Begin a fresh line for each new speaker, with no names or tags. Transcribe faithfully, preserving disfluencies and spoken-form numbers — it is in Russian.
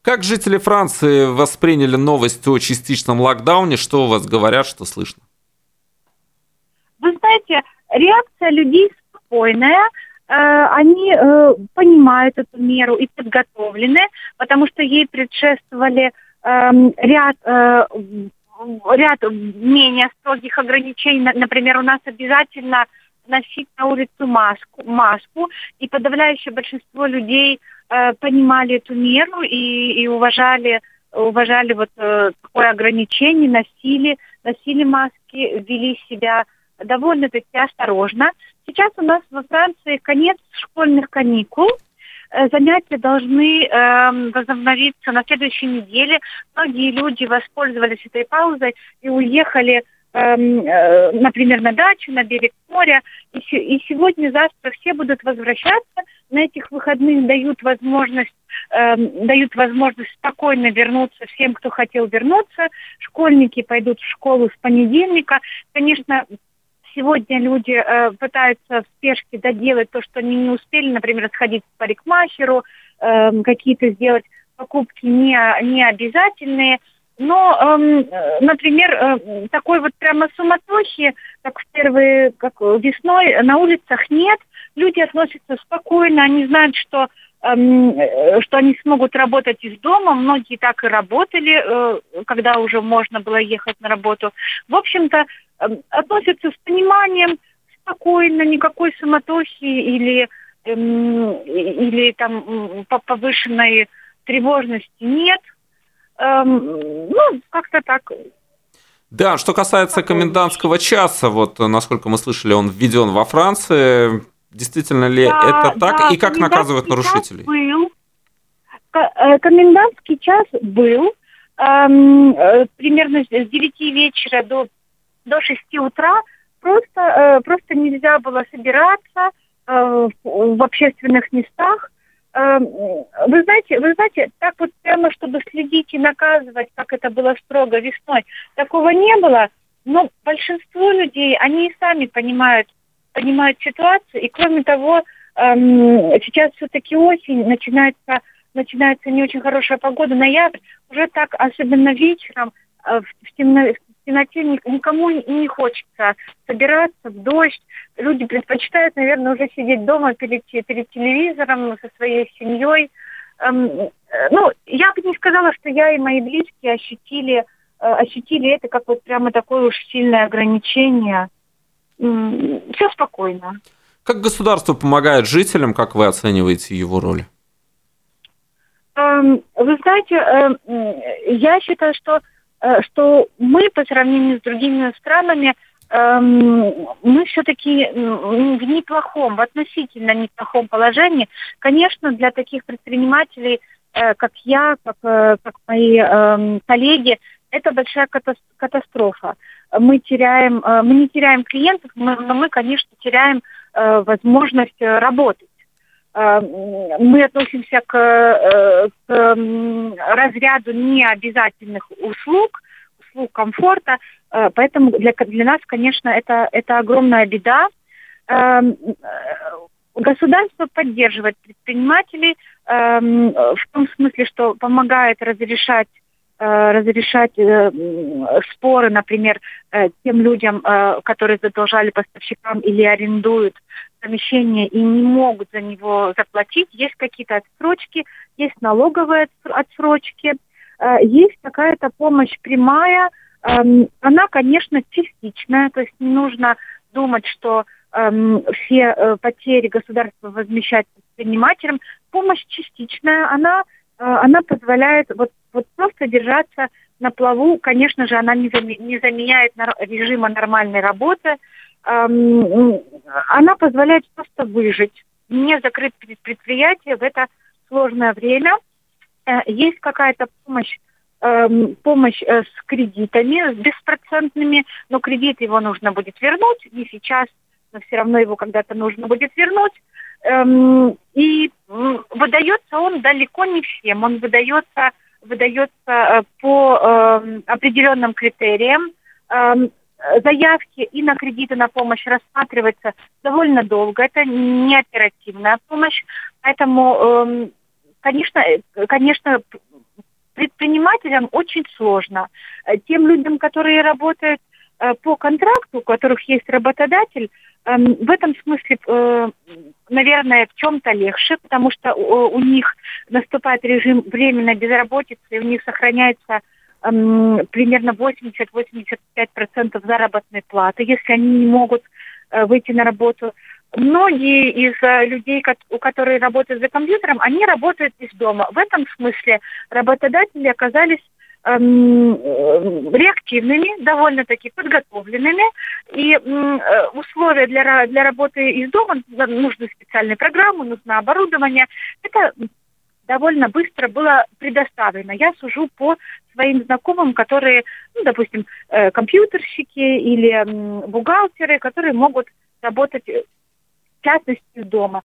Как жители Франции восприняли новость о частичном локдауне? Что у вас говорят, что слышно?
Вы знаете, реакция людей спокойная. Они понимают эту меру и подготовлены, потому что ей предшествовали ряд, ряд менее строгих ограничений. Например, у нас обязательно носить на улицу маску, маску, и подавляющее большинство людей понимали эту меру и, и уважали, уважали вот такое ограничение, носили, носили маски, вели себя довольно-таки осторожно. Сейчас у нас во Франции конец школьных каникул. Занятия должны э, возобновиться на следующей неделе. Многие люди воспользовались этой паузой и уехали, э, э, например, на дачу, на берег моря. И, и сегодня, завтра все будут возвращаться. На этих выходных дают возможность, э, дают возможность спокойно вернуться всем, кто хотел вернуться. Школьники пойдут в школу с понедельника. Конечно, сегодня люди э, пытаются в спешке доделать то, что они не успели, например, сходить к парикмахеру, э, какие-то сделать покупки не, не обязательные. Но, э, например, э, такой вот прямо суматохи, как в первые, как весной, на улицах нет. Люди относятся спокойно, они знают, что, э, что они смогут работать из дома. Многие так и работали, э, когда уже можно было ехать на работу. В общем-то, относятся с пониманием, спокойно, никакой суматохи или, эм, или там повышенной тревожности нет. Эм, ну, как-то так.
Да, что касается комендантского часа, вот насколько мы слышали, он введен во Франции. Действительно ли да, это так? Да, и как наказывают нарушителей?
Был. Комендантский час был эм, примерно с девяти вечера до до шести утра. Просто, э, просто нельзя было собираться э, в, в общественных местах. Э, вы знаете, вы знаете, так вот прямо, чтобы следить и наказывать, как это было строго весной, такого не было. Но большинство людей, они и сами понимают, понимают ситуацию. И кроме того, э, сейчас все-таки осень, начинается, начинается не очень хорошая погода, ноябрь. Уже так, особенно вечером, э, в темно, в темноте никому не хочется собираться в дождь. Люди предпочитают, наверное, уже сидеть дома перед, перед телевизором со своей семьей. Эм, ну, я бы не сказала, что я и мои близкие ощутили, э, ощутили это как вот прямо такое уж сильное ограничение. Эм, все спокойно.
Как государство помогает жителям, как вы оцениваете его роль?
Эм, вы знаете, э, я считаю, что что мы по сравнению с другими странами, эм, мы все-таки в неплохом, в относительно неплохом положении. Конечно, для таких предпринимателей, э, как я, как, э, как мои э, коллеги, это большая катастрофа. Мы теряем, э, мы не теряем клиентов, но мы, конечно, теряем э, возможность работать. Мы относимся к, к разряду необязательных услуг, услуг комфорта, поэтому для, для нас, конечно, это, это огромная беда. Государство поддерживает предпринимателей в том смысле, что помогает разрешать разрешать э, споры, например, э, тем людям, э, которые задолжали поставщикам или арендуют помещение и не могут за него заплатить. Есть какие-то отсрочки, есть налоговые отсрочки, э, есть какая-то помощь прямая. Э, она, конечно, частичная, то есть не нужно думать, что э, все э, потери государства возмещать предпринимателям. Помощь частичная, она она позволяет вот, вот просто держаться на плаву. Конечно же, она не заменяет режима нормальной работы. Она позволяет просто выжить, не закрыть предприятие в это сложное время. Есть какая-то помощь, помощь с кредитами, с беспроцентными, но кредит его нужно будет вернуть, не сейчас, но все равно его когда-то нужно будет вернуть. И выдается он далеко не всем. Он выдается, выдается по э, определенным критериям. Э, заявки и на кредиты, на помощь рассматриваются довольно долго. Это не оперативная помощь. Поэтому, э, конечно, конечно, предпринимателям очень сложно. Тем людям, которые работают по контракту, у которых есть работодатель, в этом смысле, наверное, в чем-то легче, потому что у них наступает режим временной безработицы, и у них сохраняется примерно восемьдесят-восемьдесят пять процентов заработной платы, если они не могут выйти на работу. Многие из людей, у которых работают за компьютером, они работают из дома. В этом смысле работодатели оказались эм, реактивными, довольно-таки подготовленными. И эм, условия для, для работы из дома, нужны специальные программы, нужно оборудование. Это довольно быстро было предоставлено. Я сужу по своим знакомым, которые, ну, допустим, компьютерщики или бухгалтеры, которые могут работать в частности из дома.